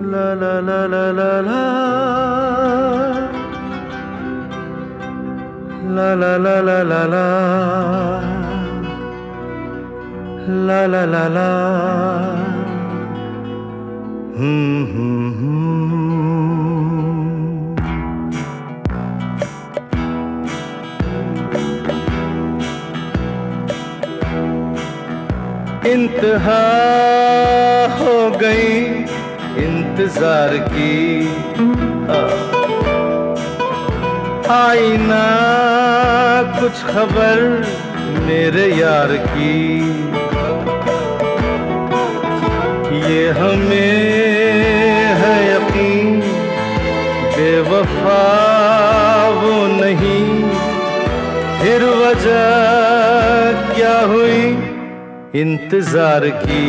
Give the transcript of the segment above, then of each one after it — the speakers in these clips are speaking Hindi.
La la la la la la. La la la la la la. La la la la. इंतहा हो गई इंतजार की, आई ना कुछ खबर मेरे यार की। ये हमें है यकीन बेवफा वो नहीं, फिर वजह क्या हुई इंतजार की।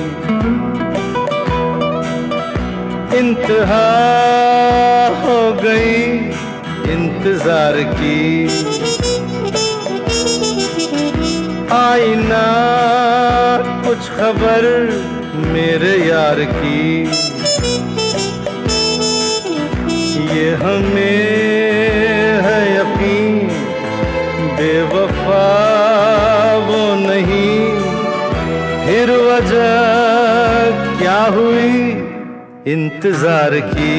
इंतहा हो गई इंतजार की, आई ना कुछ खबर मेरे यार की। ये हमें है यकीन बेवफा वो नहीं, फिर वजह क्या हुई इंतजार की।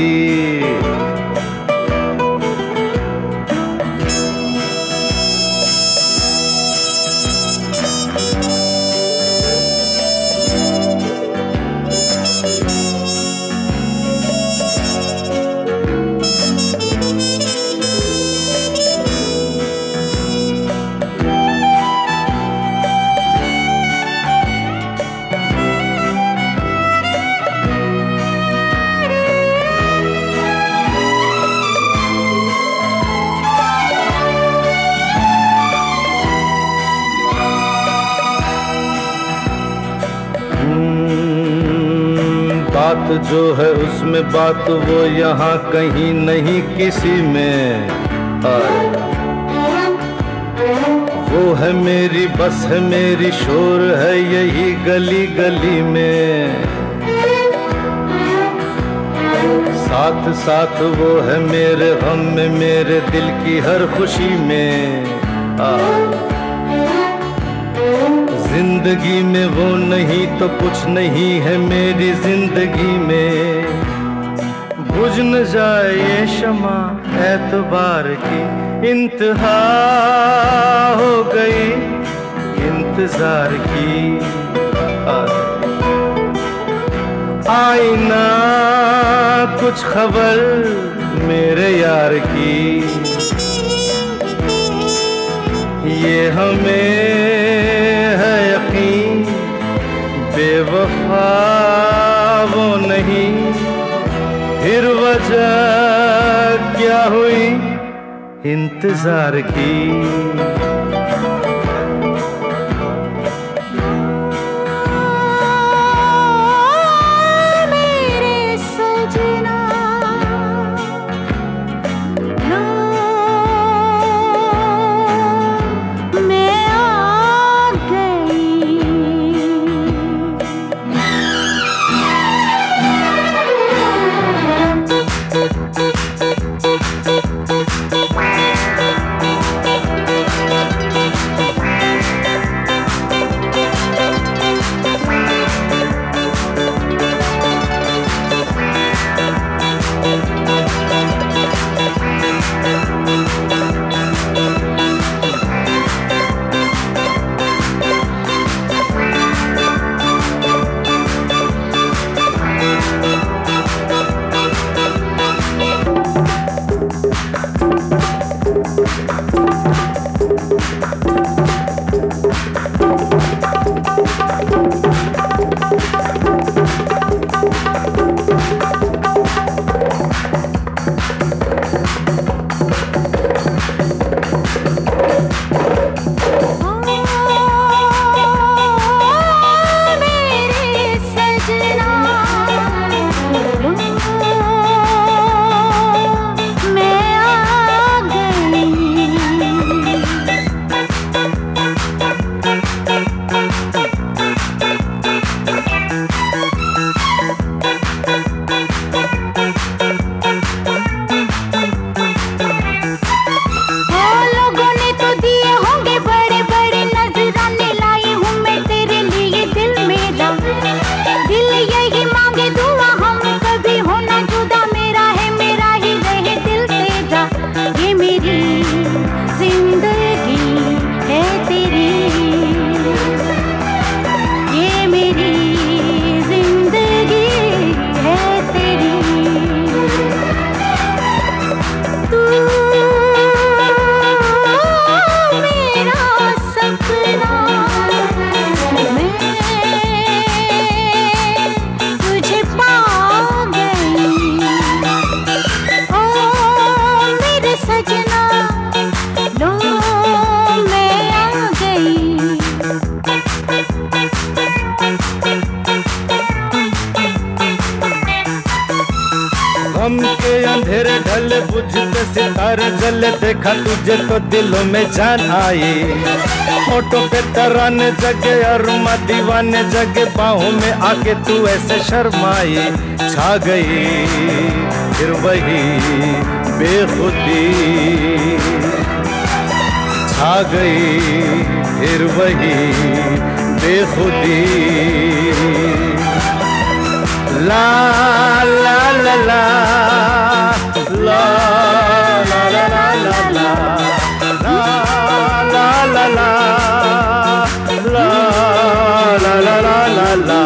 बात जो है उसमें बात वो यहाँ कहीं नहीं किसी में। वो है मेरी बस है मेरी शोर है यही गली गली में। साथ साथ वो है मेरे गम में मेरे दिल की हर खुशी में। जिंदगी में वो नहीं तो कुछ नहीं है मेरी जिंदगी में। बुझ न जाए ये शमा एतबार की, इंतहा हो गई इंतजार की। आई ना कुछ खबर मेरे यार की। ये हमें है यकीन बेवफा वो नहीं, फिर वजह क्या हुई इंतजार की। गम के अंधेरे ढले बुझते सितारे जले, देखा तुझे तो दिलों में जान आई। होठों पे तराने जगे और दीवाने जगे, बाहों में आके तू ऐसे शर्माई। छा गई फिर वही बेखुदी, छा गई फिर वही बेखुदी। ला ला ला ला ला ला ला ला ला ला ला ला ला ला ला ला ला।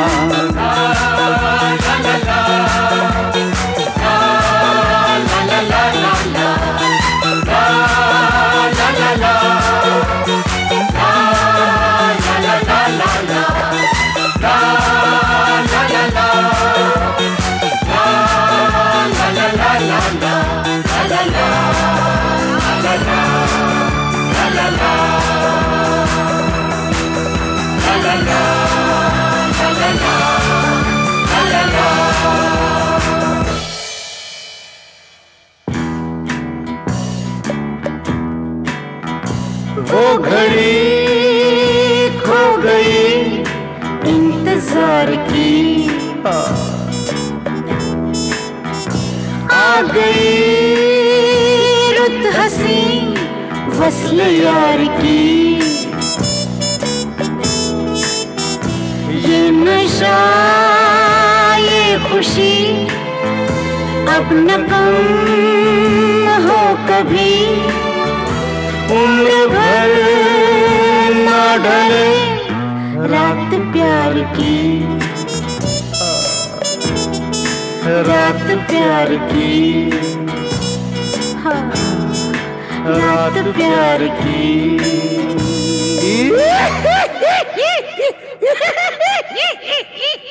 वो घड़ी खो गई इंतजार की, आ गई रुत हंसी वस्ल यार की। ये नशा ये खुशी अब न कम हो कभी, उम्र भर ना ढले रात प्यार की, रात प्यार की, हाँ रात प्यार की।